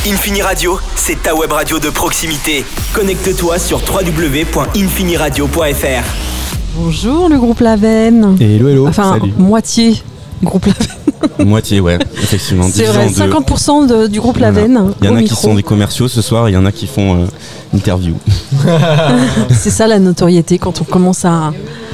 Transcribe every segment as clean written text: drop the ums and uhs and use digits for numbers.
Infini Radio, c'est ta web radio de proximité. Connecte-toi sur www.infiniradio.fr. Bonjour le groupe Lavenne. Hello, enfin, salut. Moitié groupe Lavenne. Moitié, ouais, effectivement. C'est vrai, 50% du groupe Lavenne. Il y en a qui sont des commerciaux ce soir, il y en a qui font interview. C'est ça la notoriété quand on commence à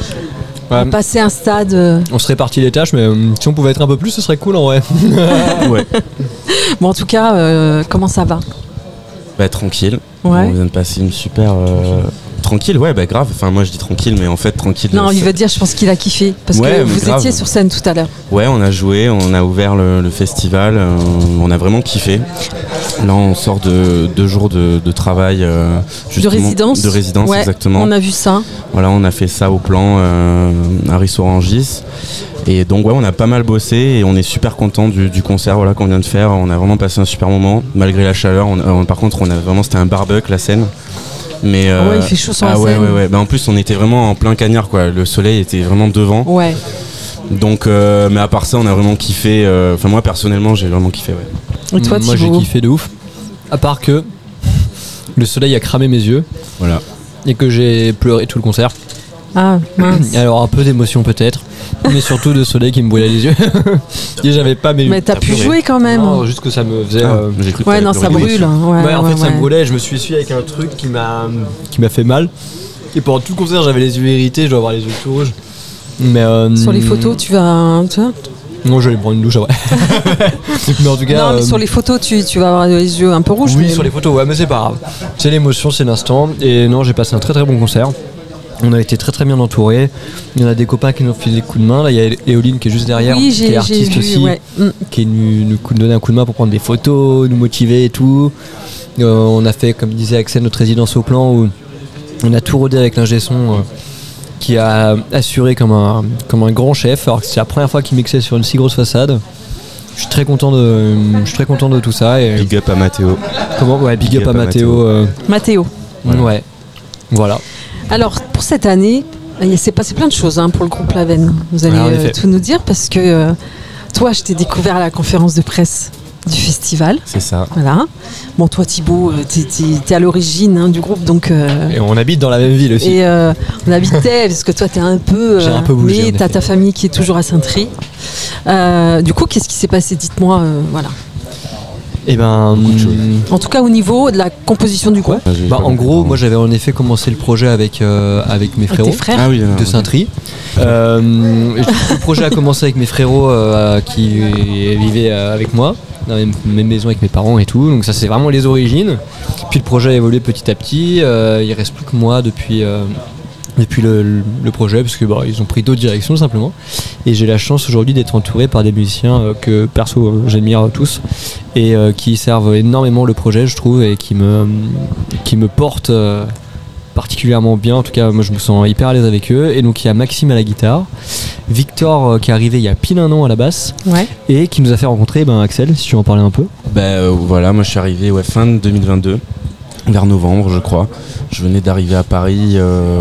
passer un stade. On se répartit les tâches, mais si on pouvait être un peu plus, ce serait cool en vrai. Ouais. Bon, en tout cas, comment ça va ? Bah, tranquille. Ouais. On vient de passer une super. Tranquille, ouais, bah grave. Enfin, moi je dis tranquille, mais en fait, tranquille. Non, il veut dire, je pense qu'il a kiffé. Parce que vous étiez sur scène tout à l'heure. Ouais, on a joué, on a ouvert le festival, on a vraiment kiffé. Là, on sort de 2 jours de travail. De résidence. De résidence, ouais, exactement. On a vu ça. Voilà, on a fait ça au plan à Rissorangis. Et donc, ouais, on a pas mal bossé et on est super content du concert qu'on vient de faire. On a vraiment passé un super moment, malgré la chaleur. Par contre, c'était un barbecue, la scène. Mais ouais, il fait chaud sur la scène. Ouais. Bah, en plus, on était vraiment en plein cagnard, quoi. Le soleil était vraiment devant. Ouais. Donc, mais à part ça, on a vraiment kiffé. Enfin, moi personnellement, j'ai vraiment kiffé. Ouais. Et toi, moi, j'ai kiffé de ouf. À part que le soleil a cramé mes yeux. Voilà. Et que j'ai pleuré tout le concert. Ah, mince. Alors un peu d'émotion peut-être, mais surtout de soleil qui me brûlait les yeux. Et j'avais pas mes. Mais t'as pu jouer quand même. Non, juste que ça me faisait. J'ai cru que ouais, non, ça brûle. Ouais, en fait, ça me brûlait. Je me suis essuyé avec un truc qui m'a fait mal. Et pendant tout le concert, j'avais les yeux irrités. Je dois avoir les yeux tout rouges. Mais sur les photos, tu vas. Non, je vais aller prendre une douche après. Mais en tout cas. Non, mais sur les photos, tu vas avoir les yeux un peu rouges. Oui, sur les photos, ouais, mais c'est pas grave. C'est l'émotion, c'est l'instant. Et non, j'ai passé un très très bon concert. On a été très très bien entourés. Il y en a des copains qui nous ont filé des coups de main. Là, il y a Éoline qui est juste derrière, qui est artiste aussi, ouais. Qui est nous donner un coup de main pour prendre des photos, nous motiver et tout. On a fait, comme disait Axel, notre résidence au plan où on a tout rodé avec l'ingé son qui a assuré comme un grand chef. Alors que c'est la première fois qu'il mixait sur une si grosse façade. Je suis très content de tout ça. Et big up à Mathéo. Comment ? Ouais, big up à Mathéo. Mathéo. Ouais. Voilà. Alors, pour cette année, il s'est passé plein de choses pour le groupe Lavenne. Vous allez tout nous dire parce que toi, je t'ai découvert à la conférence de presse du festival. C'est ça. Voilà. Bon, toi, Thibaut, t'es à l'origine du groupe, donc. Et on habite dans la même ville aussi. Et on habitait parce que toi, t'es un peu. J'ai un peu bougé. Mais t'as ta famille qui est toujours à Saint-Try. Du coup, qu'est-ce qui s'est passé ? Dites-moi, voilà. Eh ben, en tout cas au niveau de la composition du groupe. En gros, moi j'avais en effet commencé le projet avec mes frérots de Saint-Try. Le projet a commencé avec mes frérots qui vivaient avec moi dans la même maison avec mes parents et tout. Donc ça c'est vraiment les origines. Puis le projet a évolué petit à petit. Il reste plus que moi depuis le projet parce que ils ont pris d'autres directions simplement. Et j'ai la chance aujourd'hui d'être entouré par des musiciens que perso j'admire tous et qui servent énormément le projet, je trouve, et qui me portent particulièrement bien. En tout cas, moi je me sens hyper à l'aise avec eux. Et donc il y a Maxime à la guitare, Victor qui est arrivé il y a pile un an à la basse, et qui nous a fait rencontrer Axel, si tu veux en parler un peu. Voilà, moi je suis arrivé fin de 2022. Vers novembre, je crois. Je venais d'arriver à Paris,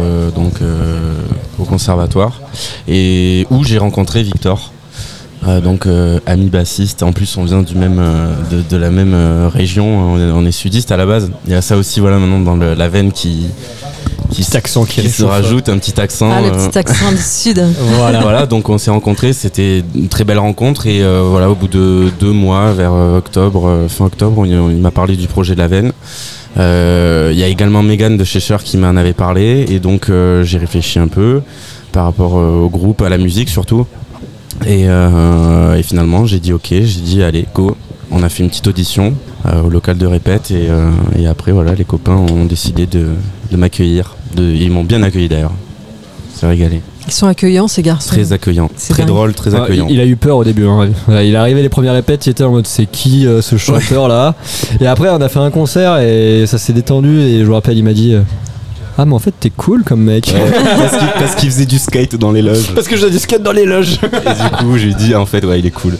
au conservatoire, et où j'ai rencontré Victor, ami bassiste. En plus, on vient de la même région. On est sudiste à la base. Il y a ça aussi, maintenant dans la veine qui se rajoute, un petit accent. Le petit accent du sud. Voilà, donc on s'est rencontrés. C'était une très belle rencontre, et au bout de 2 mois, vers fin octobre, il m'a parlé du projet de la veine. Il y a également Mégane de Cheshire qui m'en avait parlé, et donc j'ai réfléchi un peu par rapport au groupe, à la musique surtout, et finalement j'ai dit allez go. On a fait une petite audition au local de répète, et après les copains ont décidé de m'accueillir. Ils m'ont bien accueilli d'ailleurs, c'est régalé. Ils sont accueillants, ces garçons. Très accueillants, très drôle, très accueillant. Il a eu peur au début. Il est arrivé les premières répètes, il était en mode c'est qui ce chanteur là. Et après on a fait un concert et ça s'est détendu, et je me rappelle, il m'a dit ah mais en fait t'es cool comme mec. Parce qu'il faisait du skate dans les loges. Parce que je faisais du skate dans les loges. Et du coup j'ai dit en fait il est cool.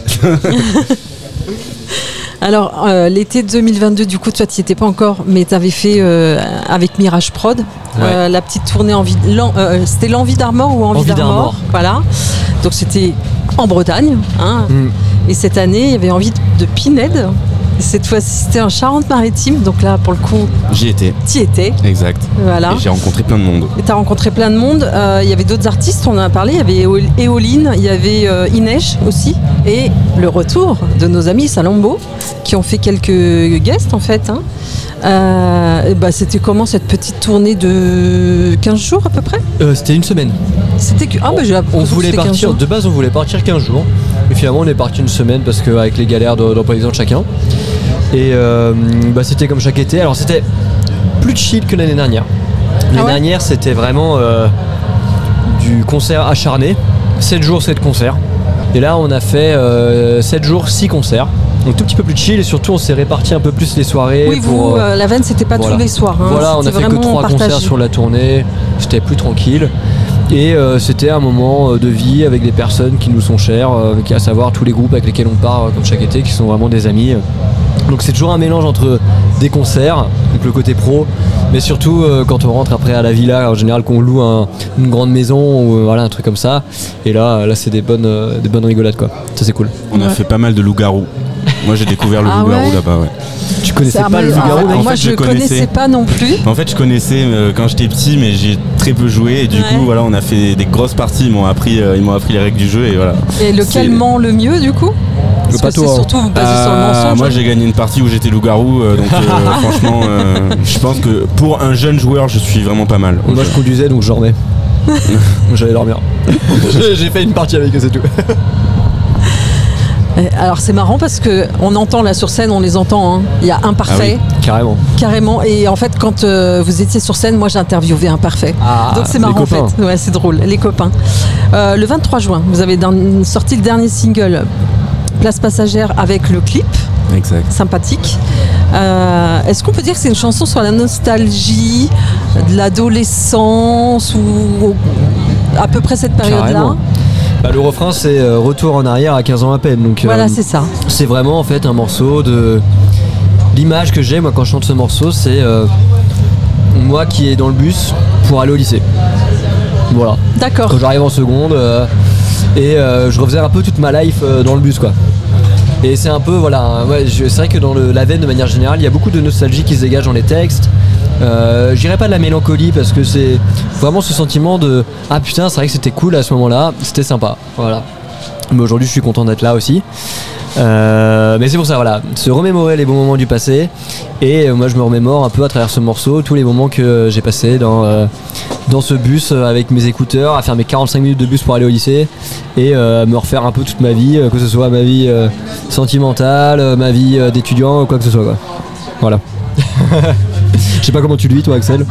Alors, l'été 2022, du coup, toi, tu n'y étais pas encore, mais tu avais fait avec Mirage Prod la petite tournée c'était l'Envie d'Armor ou Envie d'Armor. Voilà. Donc, c'était en Bretagne. Et cette année, il y avait envie de Pinhead. Cette fois-ci, c'était en Charente-Maritime, donc là, pour le coup... J'y étais. T'y étais. Exact. Voilà. Et j'ai rencontré plein de monde. Et t'as rencontré plein de monde. Il y avait d'autres artistes, on en a parlé. Il y avait Éoline, il y avait Inej aussi. Et le retour de nos amis Salombo, qui ont fait quelques guests, en fait. C'était comment cette petite tournée de 15 jours à peu près ? C'était une semaine. C'était que... on voulait partir, de base on voulait partir 15 jours. Mais finalement on est parti une semaine parce qu'avec les galères d'emploi du temps de chacun. Et c'était comme chaque été. Alors c'était plus chill que l'année dernière. L'année dernière c'était vraiment du concert acharné. 7 jours 7 concerts. Et là on a fait 7 jours 6 concerts. Donc tout petit peu plus chill et surtout on s'est réparti un peu plus les soirées. Oui, la veine c'était pas tous les soirs. Voilà, on a fait que 3 concerts sur la tournée, c'était plus tranquille. Et c'était un moment de vie avec des personnes qui nous sont chères, à savoir tous les groupes avec lesquels on part comme chaque été, qui sont vraiment des amis. Donc c'est toujours un mélange entre des concerts, donc le côté pro, mais surtout quand on rentre après à la villa, en général qu'on loue une grande maison ou un truc comme ça. Et là c'est des bonnes rigolades quoi. Ça c'est cool. On a fait pas mal de loups-garous. Moi j'ai découvert le loup-garou là-bas. Ouais. Tu connaissais pas le loup-garou? Moi je connaissais pas non plus. En fait je connaissais quand j'étais petit, mais j'ai très peu joué et du coup voilà, on a fait des grosses parties. Ils m'ont appris les règles du jeu et voilà. Et lequel ment le mieux du coup? Parce que c'est surtout basé sur le mensonge. Moi j'ai gagné une partie où j'étais loup-garou, donc franchement je pense que pour un jeune joueur je suis vraiment pas mal. Moi je conduisais donc je dormais. J'allais dormir. J'ai fait une partie avec eux, c'est tout. Alors c'est marrant parce que on entend là sur scène, on les entend. Il y a Imparfait. Ah oui, carrément. Et en fait, quand vous étiez sur scène, moi j'ai interviewé Imparfait. Donc c'est marrant en fait. Ouais, c'est drôle. Les copains. Le 23 juin, vous avez sorti le dernier single, Place Passagère, avec le clip. Exact. Sympathique. Est-ce qu'on peut dire que c'est une chanson sur la nostalgie de l'adolescence ou à peu près cette période-là? Carrément. Le refrain c'est retour en arrière à 15 ans à peine. Donc, voilà, c'est ça. C'est vraiment en fait un morceau de... L'image que j'ai moi quand je chante ce morceau, c'est moi qui est dans le bus pour aller au lycée. Voilà. D'accord. Quand j'arrive en seconde et je refaisais un peu toute ma life dans le bus quoi. Et c'est un peu c'est vrai que dans la veine de manière générale, il y a beaucoup de nostalgie qui se dégage dans les textes. Je dirais pas de la mélancolie parce que c'est vraiment ce sentiment de ah putain c'est vrai que c'était cool à ce moment-là, c'était sympa, voilà. Mais aujourd'hui je suis content d'être là aussi. Mais c'est pour ça se remémorer les bons moments du passé et moi je me remémore un peu à travers ce morceau tous les moments que j'ai passés dans ce bus avec mes écouteurs à faire mes 45 minutes de bus pour aller au lycée et me refaire un peu toute ma vie, que ce soit ma vie sentimentale, ma vie d'étudiant, quoi que ce soit quoi. Voilà. Je sais pas comment tu le vis toi Axel.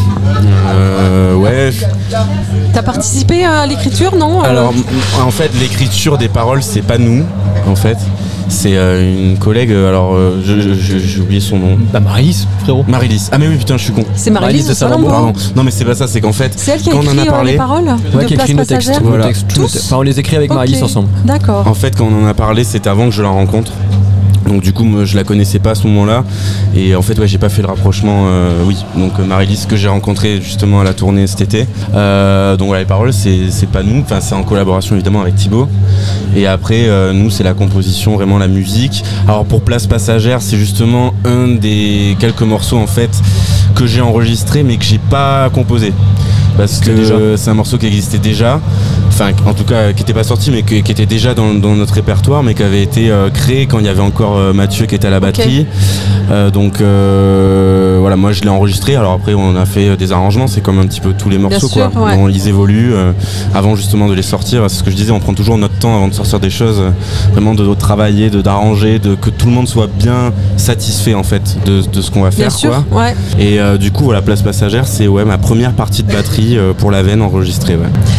Ouais. T'as participé à l'écriture, non? Alors en fait l'écriture des paroles c'est pas nous en fait. C'est une collègue, j'ai oublié son nom. Marilys, frérot. Marilys. Ah mais oui putain je suis con. C'est Marilys de Salombo. Non mais c'est pas ça, c'est qu'en fait c'est elle qui a écrit les paroles qui a écrit nos textes. Voilà. On les écrit avec Marilys ensemble. D'accord. En fait quand on en a parlé c'était avant que je la rencontre. Donc du coup moi, je la connaissais pas à ce moment-là et en fait j'ai pas fait le rapprochement donc Marilys que j'ai rencontré justement à la tournée cet été donc les paroles c'est pas nous, enfin c'est en collaboration évidemment avec Thibaut et après nous c'est la composition, vraiment la musique. Alors pour Place Passagère c'est justement un des quelques morceaux en fait que j'ai enregistré mais que j'ai pas composé parce que c'est un morceau qui existait déjà, enfin en tout cas qui n'était pas sorti mais qui était déjà dans notre répertoire mais qui avait été créé quand il y avait encore Mathieu qui était à la batterie. Donc moi je l'ai enregistré, alors après on a fait des arrangements, c'est comme un petit peu tous les morceaux sûr, quoi. Ouais. Ils évoluent avant justement de les sortir, c'est ce que je disais, on prend toujours notre temps avant de sortir des choses, vraiment de travailler, d'arranger, que tout le monde soit bien satisfait en fait de ce qu'on va faire. Bien sûr, quoi. Ouais. Et du coup Place Passagère c'est ma première partie de batterie pour la veine enregistrée.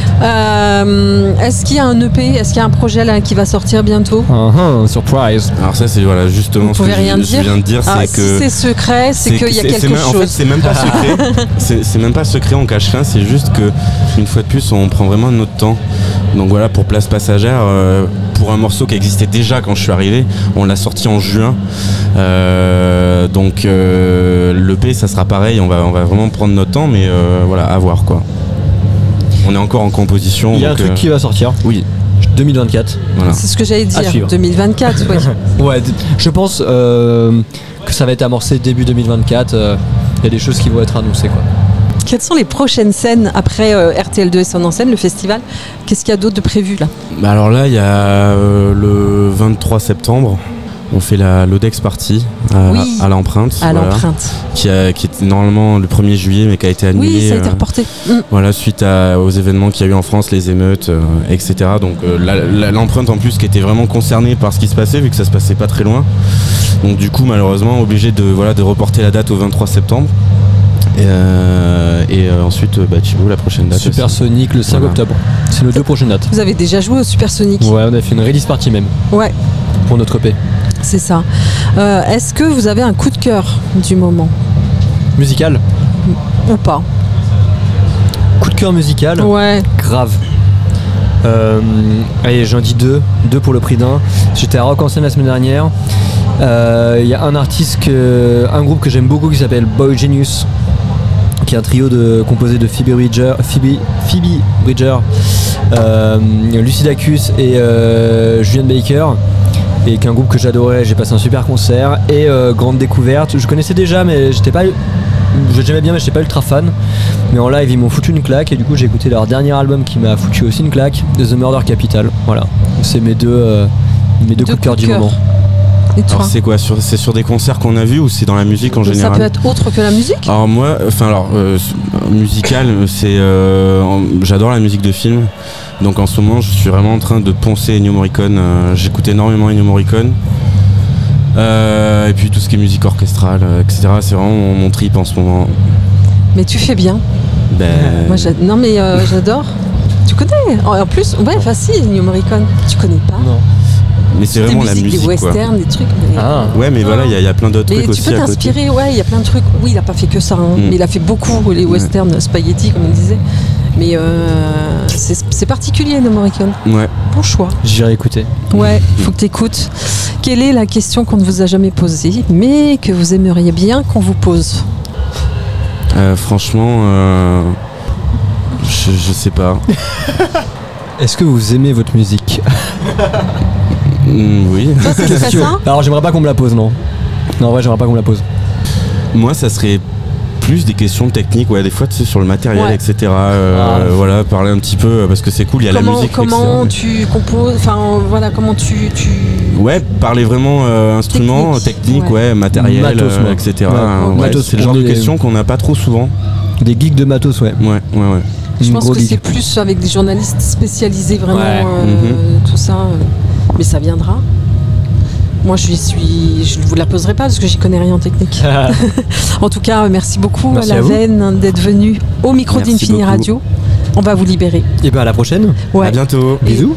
Est-ce qu'il y a un EP, est-ce qu'il y a un projet là qui va sortir bientôt? Surprise. Alors ça c'est justement ce que je viens de dire, c'est que si c'est secret, c'est qu'il y a quelque chose. En fait c'est même pas secret. c'est même pas secret, on cache rien, c'est juste que une fois de plus on prend vraiment notre temps. Donc voilà, pour Place Passagère, pour un morceau qui existait déjà quand je suis arrivé, on l'a sorti en juin. Donc l'EP ça sera pareil, on va vraiment prendre notre temps, mais à voir quoi. On est encore en composition. Il y a un truc qui va sortir. Oui. 2024. Voilà. C'est ce que j'allais dire, 2024, oui. Ouais, je pense que ça va être amorcé début 2024. Il y a des choses qui vont être annoncées, quoi. Quelles sont les prochaines scènes après RTL2 et Son en scène, le festival? Qu'est-ce qu'il y a d'autre de prévu là? Alors là, il y a le 23 septembre. On fait l'Odex Party à l'Empreinte. À l'Empreinte. Qui était normalement le 1er juillet, mais qui a été annulé. Oui, ça a été reporté. Voilà, suite aux événements qu'il y a eu en France, les émeutes, etc. Donc l'Empreinte en plus qui était vraiment concernée par ce qui se passait, vu que ça se passait pas très loin. Donc du coup, malheureusement, obligé de reporter la date au 23 septembre. Et ensuite, Thibaut, la prochaine date. Supersonic le 5 octobre. C'est nos 2 prochaines dates. Vous avez déjà joué au Supersonic? Ouais, on a fait une release party même. Ouais. Pour notre EP. C'est ça. Est-ce que vous avez un coup de cœur du moment? Musical? Ou pas? Coup de cœur musical? Ouais. Grave. Allez, j'en dis 2 pour le prix d'un. J'étais à Rock en scène la semaine dernière. Il y a un groupe que j'aime beaucoup qui s'appelle Boy Genius, qui est un trio composé de Phoebe Bridger, Lucy Dacus et Julian Baker, et qui est un groupe que j'adorais. J'ai passé un super concert et grande découverte. Je connaissais déjà, mais j'aimais bien, mais j'étais pas ultra fan. Mais en live, ils m'ont foutu une claque, et du coup, j'ai écouté leur dernier album qui m'a foutu aussi une claque, The Murder Capital. Voilà, c'est mes deux coups de cœur du moment. Et toi? Alors c'est quoi? C'est sur des concerts qu'on a vus ou c'est dans la musique en général? Ça peut être autre que la musique? Alors moi, musical, j'adore la musique de film. Donc en ce moment, je suis vraiment en train de poncer Ennio Morricone. J'écoute énormément Ennio Morricone. Et puis tout ce qui est musique orchestrale, etc. C'est vraiment mon trip en ce moment. Mais tu fais bien. Moi, j'adore. Tu connais? En plus, ouais, facile, Ennio Morricone. Tu connais pas? Non. Mais c'est vraiment la musique, des westerns, des trucs. Mais... Ouais, mais voilà, il y a plein d'autres trucs aussi. Tu peux t'inspirer, ouais, il y a plein de trucs. Oui, il a pas fait que ça, mais il a fait beaucoup les westerns, spaghetti, comme on disait. Mais c'est particulier, le Morricone. Ouais. Bon choix. J'irai écouter. Ouais, faut que t'écoutes. Quelle est la question qu'on ne vous a jamais posée, mais que vous aimeriez bien qu'on vous pose? Franchement, je sais pas. Est-ce que vous aimez votre musique? Oui. Toi, ça serait ça? Alors, j'aimerais pas qu'on me la pose, non. Non, ouais, j'aimerais pas qu'on me la pose. Moi, ça serait plus des questions techniques, ouais, des fois, tu sais, sur le matériel, etc. Voilà, parler un petit peu, parce que c'est cool, il y a la musique. Comment tu composes, enfin, voilà, comment tu... Ouais, parler vraiment instruments, technique, ouais, matériel, matos, etc. Matos, c'est le genre de questions qu'on n'a pas trop souvent. Des geeks de matos, ouais. Ouais. Je pense que c'est plus avec des journalistes spécialisés vraiment, tout ça. Mais ça viendra. Moi, je ne vous la poserai pas parce que j'y connais rien en technique. En tout cas, merci beaucoup à la Veine d'être venue au micro d'Infini Radio. On va vous libérer. Et bien à la prochaine. À bientôt. Bisous.